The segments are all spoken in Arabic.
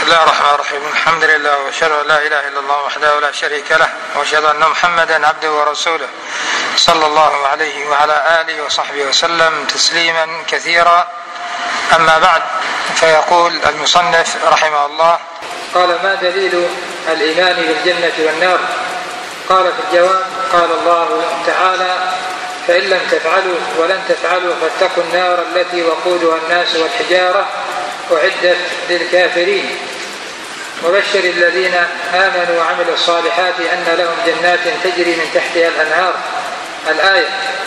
بسم الله الرحمن الرحيم. الحمد لله وأشهد أن لا إله إلا الله وحده لا شريك له وأشهد أن محمدا عبده ورسوله صلى الله عليه وعلى آله وصحبه وسلم تسليما كثيرا. أما بعد، فيقول المصنف رحمه الله: قال: ما دليل الإيمان بالجنة والنار؟ قال في الجواب: قال الله تعالى: فإن لم تفعلوا ولن تفعلوا فاتقوا النار التي وقودها الناس والحجارة أعدت للكافرين وبشر الذين آمنوا وعملوا الصالحات أن لهم جنات تجري من تحتها الأنهار. الآية.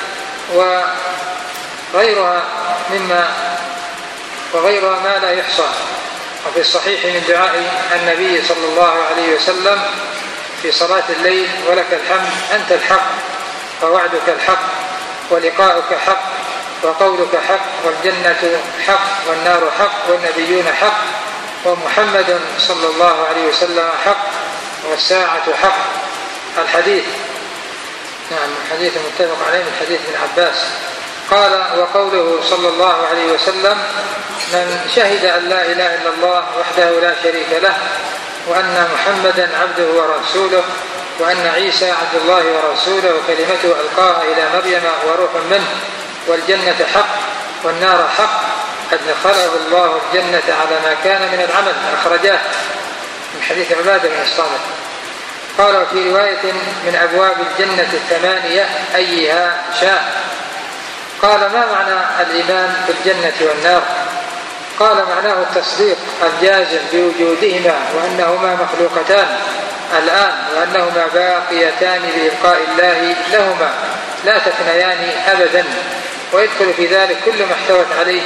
وغيرها ما لا يحصى. وفي الصحيح من دعاء النبي صلى الله عليه وسلم في صلاة الليل: ولك الحمد أنت الحق ووعدك الحق ولقاؤك حق وقولك حق والجنة حق والنار حق والنبيون حق ومحمد صلى الله عليه وسلم حق والساعة حق. الحديث. نعم، الحديث متفق عليه من حديث ابن عباس. قال: وقوله صلى الله عليه وسلم: من شهد أن لا إله إلا الله وحده لا شريك له وأن محمدا عبده ورسوله وأن عيسى عبد الله ورسوله وكلمته ألقاها إلى مريم وروح منه والجنة حق والنار حق أدخله الله الجنة على ما كان من العمل. أخرجاه من حديث عبادة بن الصامت. قال: في رواية: من أبواب الجنة 8 أيها شاء. قال: ما معنى الإيمان بالجنة والنار؟ قال: معناه التصديق الجازم بوجودهما وأنهما مخلوقتان الآن وأنهما باقيتان بإبقاء الله لهما لا تفنيان أبدا، ويدخل في ذلك كل ما احتوت عليه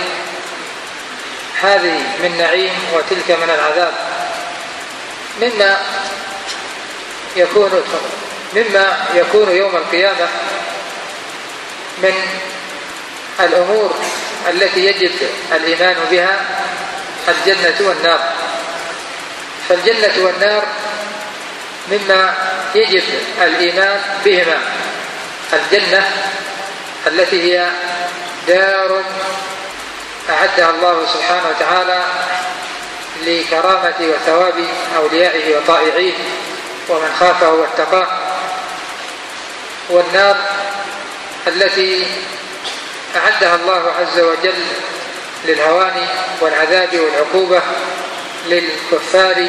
هذه من نعيم وتلك من العذاب، مما يكون يوم القيامة من الأمور التي يجب الإيمان بها الجنة والنار. فالجنة والنار مما يجب الإيمان بهما: الجنة التي هي دار أعدها الله سبحانه وتعالى لكرامة وثواب أوليائه وطائعيه ومن خافه واتقاه، والنار التي أعدها الله عز وجل للهوان والعذاب والعقوبة للكفار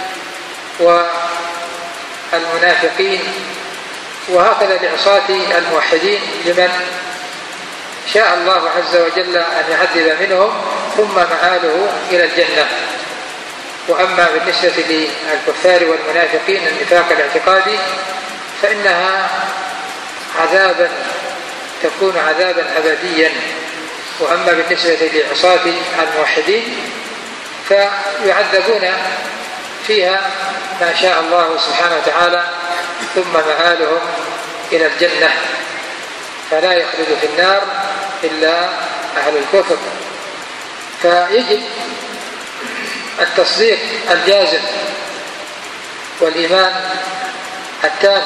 والمنافقين، وهكذا لعصاة الموحدين لمن شاء الله عز وجل أن يعذب منهم ثم مآله إلى الجنة. وأما بالنسبة للكفار والمنافقين النفاق الاعتقادي فإنها تكون عذابا أبديا. وأما بالنسبة لعصاة الموحدين فيعذبون فيها ما شاء الله سبحانه وتعالى ثم مآلهم إلى الجنة، فلا يخلد في النار إلا أهل الكفر. فيجب التصديق الجازم والإيمان التام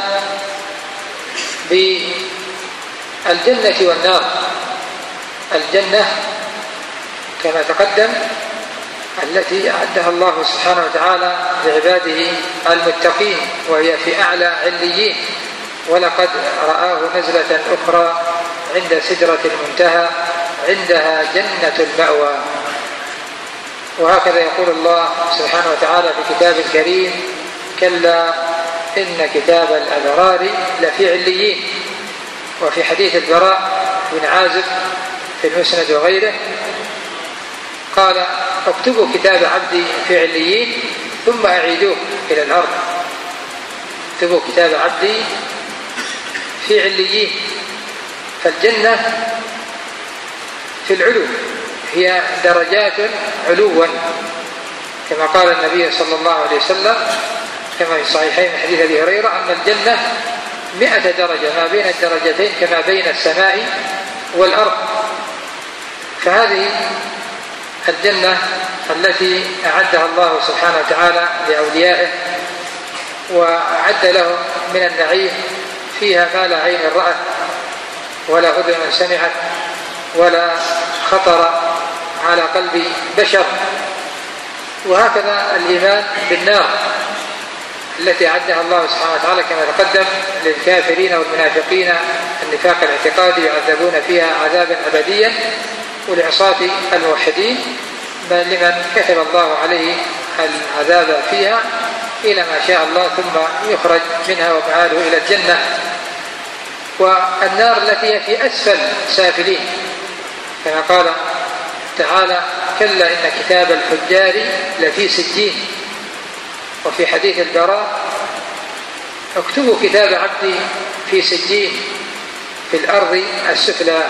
بالجنة والنار. الجنة كما تقدم التي أعدها الله سبحانه وتعالى لعباده المتقين، وهي في أعلى عليين، ولقد رآه نزلة أخرى عند سدرة المنتهى عندها جنة المأوى. وهكذا يقول الله سبحانه وتعالى في كتاب الكريم: كلا إن كتاب الأبرار لفي عليين. وفي حديث البراء بن عازب في المسند وغيره قال: اكتبوا كتاب عبدي في عليين ثم أعيدوه إلى الأرض. اكتبوا كتاب عبدي في عليين. فالجنة في العلو هي درجات علوا، كما قال النبي صلى الله عليه وسلم كما في الصحيحين من حديث أبي هريرة أن الجنة 100 درجة ما بين الدرجتين كما بين السماء والأرض. فهذه الجنة التي أعدها الله سبحانه وتعالى لأوليائه وأعد لهم من النعيم فيها ما لا عين رأت ولا أذن سمعت ولا خطر على قلب بشر. وهكذا الإيمان بالنار التي أعدها الله سبحانه وتعالى كما تقدم للكافرين والمنافقين النفاق الاعتقادي يعذبون فيها عذابا أبديا، ولعصاة الموحدين لمن كتب الله عليه العذاب فيها إلى ما شاء الله ثم يخرج منها ومآله إلى الجنة. والنار التي هي في أسفل سافلين كما قال تعالى: كلا إن كتاب الفجار لفي سجين. وفي حديث البراء: اكتبوا كتاب عبدي في سجين في الأرض السفلى.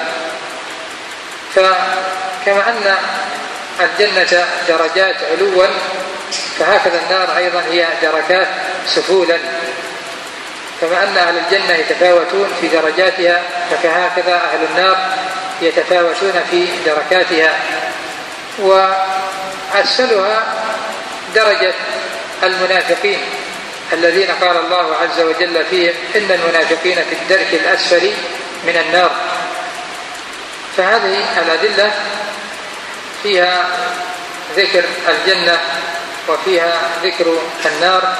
فكما أن الجنة درجات علوا، فهكذا النار أيضا هي دركات سفولا. كما أن أهل الجنة يتفاوتون في درجاتها، فكهكذا أهل النار يتفاوتون في دركاتها. وأسفلها درجة المنافقين الذين قال الله عز وجل فيهم: إن المنافقين في الدرك الأسفل من النار. فهذه الأدلة فيها ذكر الجنة وفيها ذكر النار،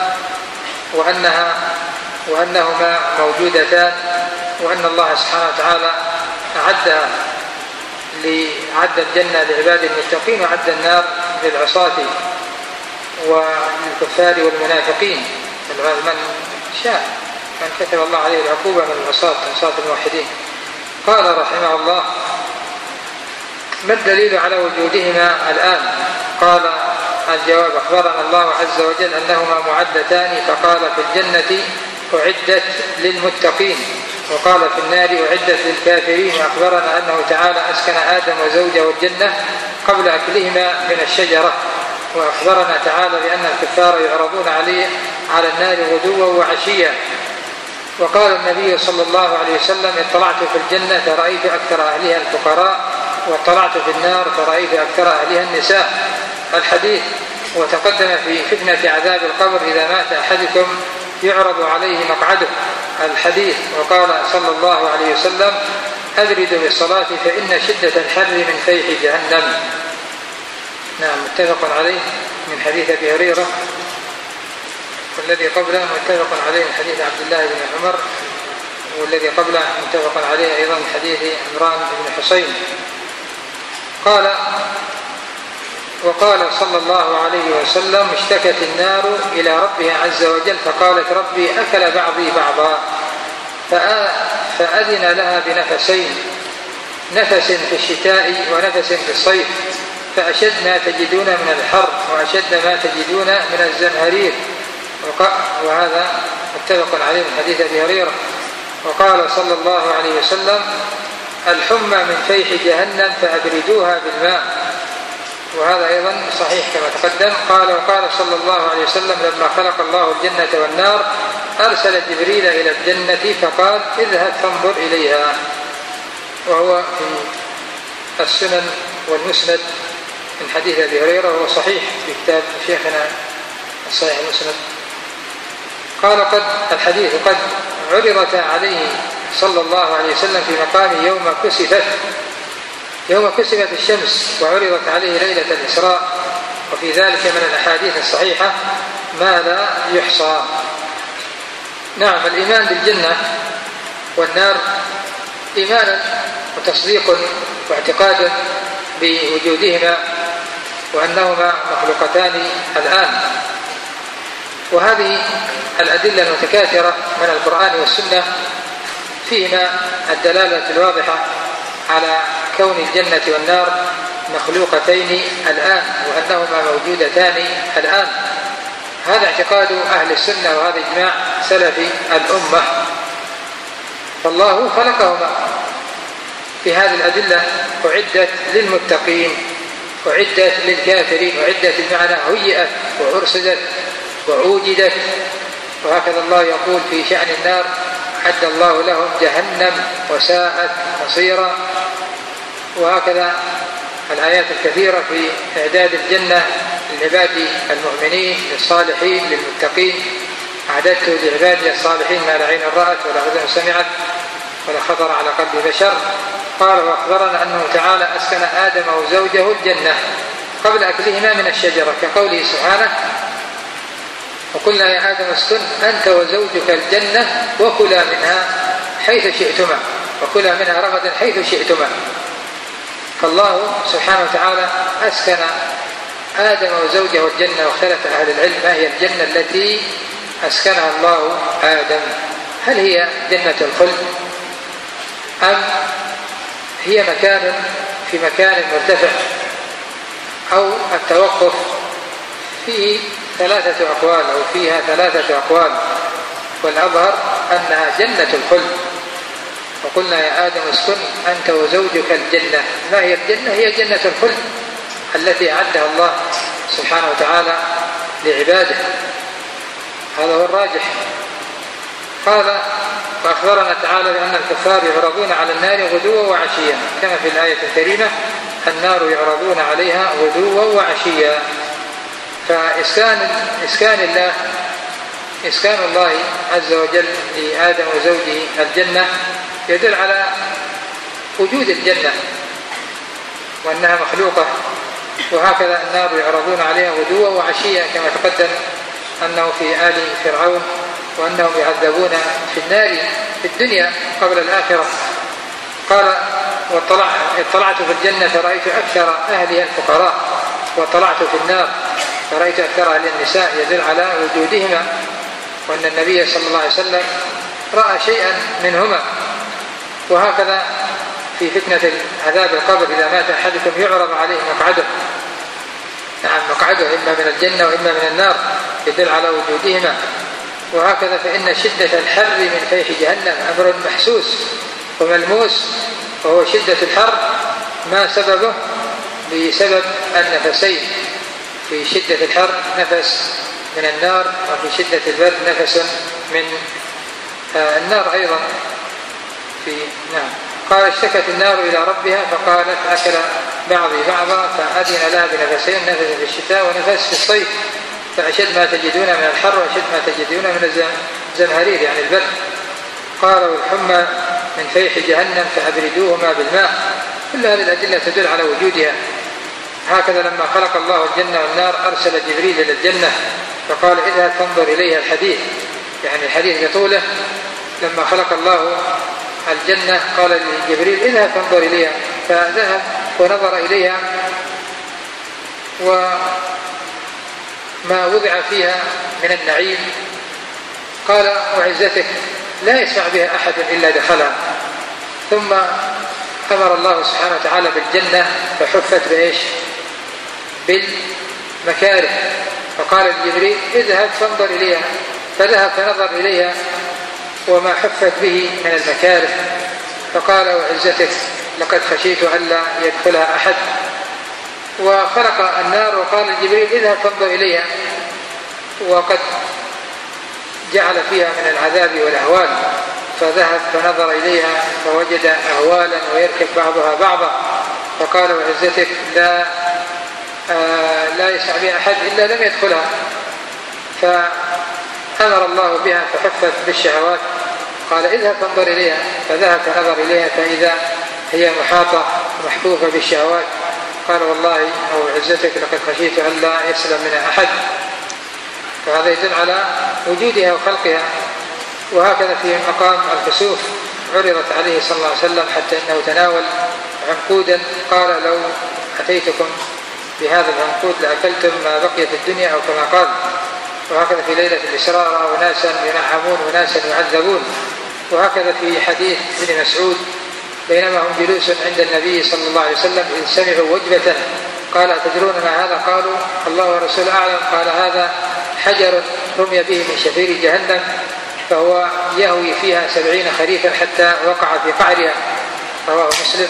وأنهما موجودتان، وأن الله سبحانه وتعالى أعد الجنة لعباد المتقين وأعد النار للعصاة والكفار والمنافقين، من شاء من كتب الله عليه العقوبة من عصاة الموحدين. قال رحمه الله: ما الدليل على وجودهما الآن؟ قال: الجواب: أخبرنا الله عز وجل أنهما معدتان، فقال في الجنة: أعدت للمتقين، وقال في النار: أعدت للكافرين. وأخبرنا أنه تعالى أسكن آدم وزوجه الجنة قبل أكلهما من الشجرة. وأخبرنا تعالى بأن الكفار يعرضون على النار غدوا وعشيا. وقال النبي صلى الله عليه وسلم: اطلعت في الجنة فرأيت أكثر أهلها الفقراء، واطلعت في النار فرأيت أكثر أهلها النساء. الحديث. وتقدم في فتنة عذاب القبر: إذا مات أحدكم يعرض عليه مقعده. الحديث. وقال صلى الله عليه وسلم: أبردوا بالصلاة فإن شدة الحر من فيح جهنم. نعم، متفق عليه من حديث أبي هريرة، والذي قبله متفق عليه من حديث عبد الله بن عمر، والذي قبله متفق عليه أيضا من حديث عمران بن حسين. قال: وقال صلى الله عليه وسلم: اشتكت النار إلى ربها عز وجل فقالت: ربي أكل بعضي بعضا، فأذن لها بنفسين، نفس في الشتاء ونفس في الصيف، فأشد ما تجدون من الحر وأشد ما تجدون من الزمهرير. وهذا متفق عليه من حديث أبي هريرة. وقال صلى الله عليه وسلم: الحمى من فيح جهنم فأبردوها بالماء. وهذا أيضا صحيح كما تقدم. وقال صلى الله عليه وسلم: لما خلق الله الجنة والنار أرسل جبريل إلى الجنة فقال: اذهب فانظر إليها. وهو في السنن والمسند من حديث أبي هريرة، وهو صحيح في كتاب شيخنا الصحيح المسند. قال: الحديث قد عرضت عليه صلى الله عليه وسلم في مقام يوم كسفت الشمس، وعرضت عليه ليلة الإسراء، وفي ذلك من الأحاديث الصحيحة ما لا يحصى. نعم، الإيمان بالجنة والنار إيمانا وتصديق واعتقاد بوجودهما وأنهما مخلوقتان الآن. وهذه الأدلة المتكاثرة من القرآن والسنة فيهما الدلالة الواضحة على كون الجنة والنار مخلوقتين الآن، وأنهما موجودتان الآن. هذا اعتقاد أهل السنة، وهذا إجماع سلف الأمة. فالله خلقهما في هذه الأدلة: أعدت للمتقين، أعدت للكافرين. أعدت بمعنى هيئت وأرصدت وأوجدت. وهكذا الله يقول في شأن النار: أعد الله لهم جهنم وساءت مصيرا. وهكذا الآيات الكثيرة في إعداد الجنة للعباد المؤمنين للصالحين للمتقين: أعددت لعبادي الصالحين ما لا عين رأت ولا أذن سمعت ولا خطر على قلب بشر. قال: وأخبرنا أنه تعالى أسكن آدم وزوجه الجنة، قبل أكلهما من الشجرة، كقوله سبحانه: وقلنا يا آدم اسكن أنت وزوجك الجنة وكلا منها حيث شئتما، وكلا منها رغدا حيث شئتما. فالله سبحانه وتعالى أسكن آدم وزوجه الجنة، واختلف أهل العلم ما هي الجنة التي أسكنها الله آدم، هل هي جنة الخلد أم هي مكان في مكان مرتفع أو التوقف؟ فيه ثلاثة أقوال أو فيها ثلاثة أقوال، والأظهر أنها جنة الخلد. وقلنا يا آدم اسكن أنت وزوجك الجنة. ما هي الجنة؟ هي جنة الخلد التي أعدها الله سبحانه وتعالى لعباده، هذا هو الراجح. قال: وأخبرنا تعالى بأن الكفار يعرضون على النار غدوا وعشيا، كما في الآية الكريمة: النار يعرضون عليها غدوا وعشيا. إسكان الله عز وجل لآدم وزوجه الجنة يدل على وجود الجنة وأنها مخلوقة. وهكذا النار يعرضون عليها غدوا وعشيا، كما تقدم أنه في آل فرعون وأنهم يعذبون في النار في الدنيا قبل الآخرة. قال: اطلعت في الجنة فرأيت أكثر أهلها الفقراء، واطلعت في النار فرأيت أكثر أهل النساء، يدل على وجودهما، وأن النبي صلى الله عليه وسلم رأى شيئا منهما. وهكذا في فتنة عذاب القبر إذا مات أحدكم يعرض عليه مقعده، نعم مقعده إما من الجنة وإما من النار، يدل على وجودهما. وهكذا فإن شدة الحر من فيح جهنم أمر محسوس وملموس، وهو شدة الحر ما سببه؟ بسبب النفسين، في شدة الحر نفس من النار، وفي شدة البرد نفس من النار أيضا. نعم. قال: اشتكت النار إلى ربها فقالت: أكل بعضي بعضا فأذن لها بنفسين، نفس في الشتاء ونفس في الصيف، فأشد ما تجدون من الحر وأشد ما تجدون من الزمهرير يعني البرد. قال: والحمى من فيح جهنم فأبردوهما بالماء. كل هذه الأدلة تدل على وجودها. هكذا لما خلق الله الجنة والنار أرسل جبريل إلى الجنة فقال: اذهب فانظر إليها الحديث، يعني الحديث يطوله. لما خلق الله الجنة قال لجبريل: اذهب فانظر إليها، فذهب ونظر إليها، وما وضع فيها من النعيم قال: وعزتك لا يسمع بها أحد إلا دخلها. ثم أمر الله سبحانه وتعالى بالجنة فحفت بإيش؟ بالمكاره، فقال لجبريل: اذهب فانظر إليها، فذهب فنظر إليها وما حفت به من المكاره، فقال: وعزتك لقد خشيت ألا يدخلها أحد. وخلق النار وقال لجبريل: اذهب فانظر إليها، وقد جعل فيها من العذاب والأهوال، فذهب فنظر إليها فوجد أهوالا ويركب بعضها بعضا، فقال: وعزتك لا يسع بها أحد إلا لم يدخلها. فأمر الله بها فحفت بالشهوات، قال: اذهب فانظر إليها، فذهب فنظر إليها فإذا هي محاطة محفوفة بالشهوات، قال: والله أو عزتك لقد خشيت أن لا يسلم منها أحد. فهذا يدل على وجودها وخلقها. وهكذا في مقام الكسوف عرضت عليه صلى الله عليه وسلم حتى إنه تناول عنقودا، قال: لو أتيتكم بهذا العنقود لأكلتم ما بقي في الدنيا، أو كما قال. وهكذا في ليلة الإسراء رأى أناسا ينعمون وناسا يعذبون. وهكذا في حديث ابن مسعود: بينما هم جلوس عند النبي صلى الله عليه وسلم إذ سمعوا وجبة، قال: أتدرون ما هذا؟ قالوا: الله ورسوله أعلم. قال: هذا حجر رمي به من شفير جهنم، فهو يهوي فيها 70 خريفا حتى وقع في قعرها، رواه مسلم.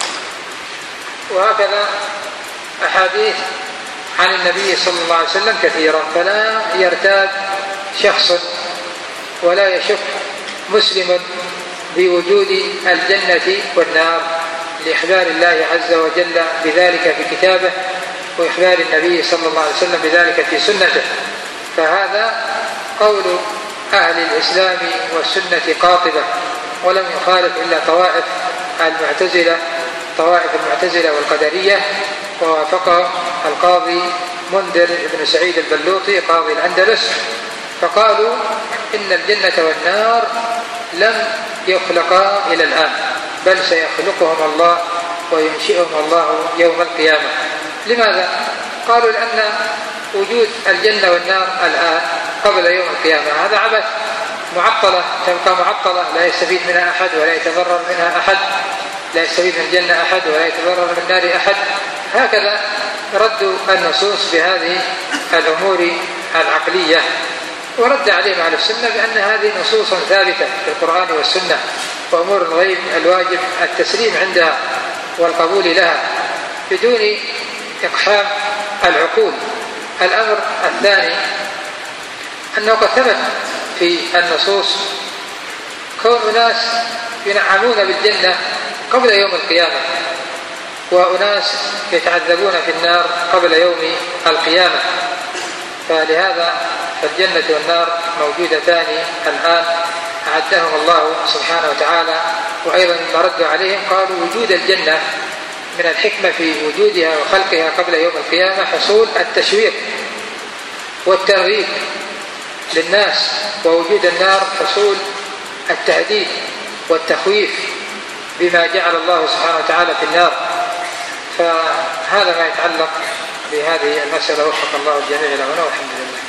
وهكذا أحاديث عن النبي صلى الله عليه وسلم كثيرا، فلا يرتاب شخص ولا يشك مسلم بوجود الجنة والنار، لإخبار الله عز وجل بذلك في كتابه، وإخبار النبي صلى الله عليه وسلم بذلك في سنته. فهذا قول أهل الإسلام والسنة قاطبة، ولم يخالف إلا طوائف المعتزلة والقدرية، ووافقه القاضي منذر بن سعيد البلوطي قاضي الأندلس، فقالوا إن الجنة والنار لم يخلقا إلى الآن، بل سيخلقهم الله وينشئهم الله يوم القيامة. لماذا؟ قالوا لأن وجود الجنة والنار الآن قبل يوم القيامة هذا عبث، معطلة تبقى معطلة، لا يستفيد منها أحد ولا يتضرر منها أحد، لا يستفيد من الجنة أحد ولا يتضرر من النار أحد. هكذا ردوا النصوص بهذه الأمور العقلية، ورد عليهم أهل السنة بأن هذه نصوص ثابتة في القرآن والسنة، وأمور الغيب الواجب التسليم عندها والقبول لها بدون إقحام العقول. الأمر الثاني أنه قد ثبت في النصوص كون أناس ينعمون بالجنة قبل يوم القيامة، وأناس يتعذبون في النار قبل يوم القيامة، فلهذا فالجنة والنار موجودتان الآن أعدهم الله سبحانه وتعالى. وأيضا ما ردوا عليهم قالوا وجود الجنة من الحكمة في وجودها وخلقها قبل يوم القيامة حصول التشويق والترغيب للناس، ووجود النار حصول التهديد والتخويف بما جعل الله سبحانه وتعالى في النار. فهذا ما يتعلق بهذه المسألة، وفق الله الجميع له والحمد لله.